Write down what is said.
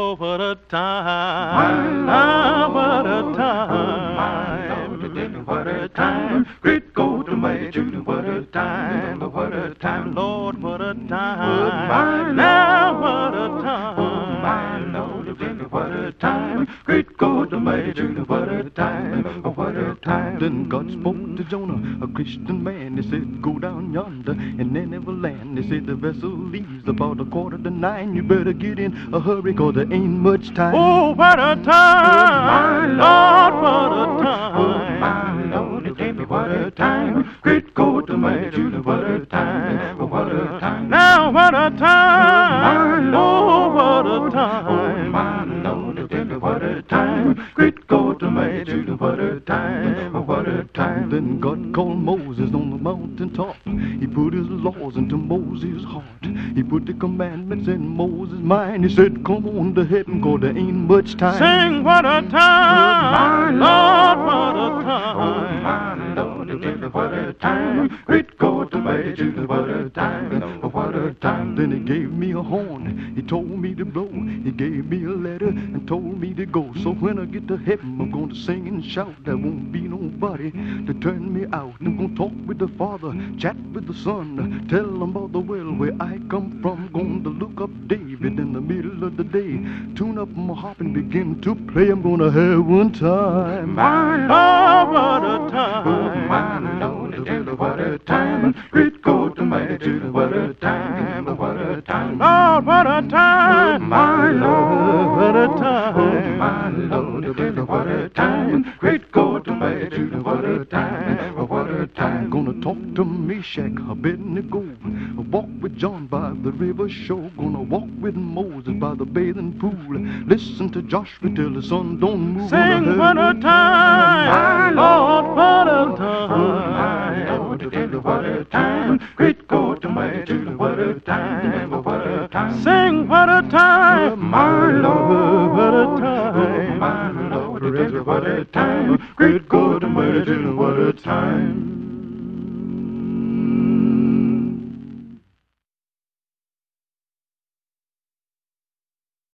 Oh, what a time. Ah, what a time. What a time. Great God Almighty, what a time. What a time. Lord, what a time. Now, what a time. My Lord, what a time. Great God Almighty, what a time. What a time. Then God spoke to Jonah, a Christian man. He said, go down yonder in Nineveh land. He said, the vessel leaves about 8:45. You better get in a hurry, 'cause there ain't much time. Oh, what a time. Lord, what a time. My Lord, tell me what a time. Great God Almighty, what a time. What a time. Now, what a time. Oh, what a time. My Lord, tell me what a time. Great God Almighty, what a time. What a time. Then God called Moses on the mountain top. He put his laws into Moses' heart. He put the commandments in Moses' mind. He said, come on to heaven, 'cause there ain't much time. Sing what a time. Lord, what a time. My Lord, tell me what a time. Great God Almighty, what a time. What a time. Then he gave me a horn. He told me to blow. He gave me a letter and told me to go. So when I get to heaven, I'm going to sing and shout. There won't be nobody to turn me out. I'm going to talk with the Father, chat with the Son, tell them about the well where I come from. Going to look up David in the middle of the day, tune up my harp and begin to play. I'm going to have one time. My Lord, what a time. My Lord, tell me what a time. Great God Almighty, what a time. What a time. Lord, what a time. My Lord, what a time. My Lord, tell me what a time. Great God Almighty, what a time. What a time. Gonna talk to Meshach, Abednego, walk with John by the river shore. Gonna walk with Moses by the bathing pool. Listen to Joshua till the sun don't move. Sing what a time. Lord, what a time. My Lord, tell me what a time. Great God Almighty, what a time. What a time. Sing what a time. My Lord, what a time. My Lord, tell me what a time. Great God Almighty, what a time.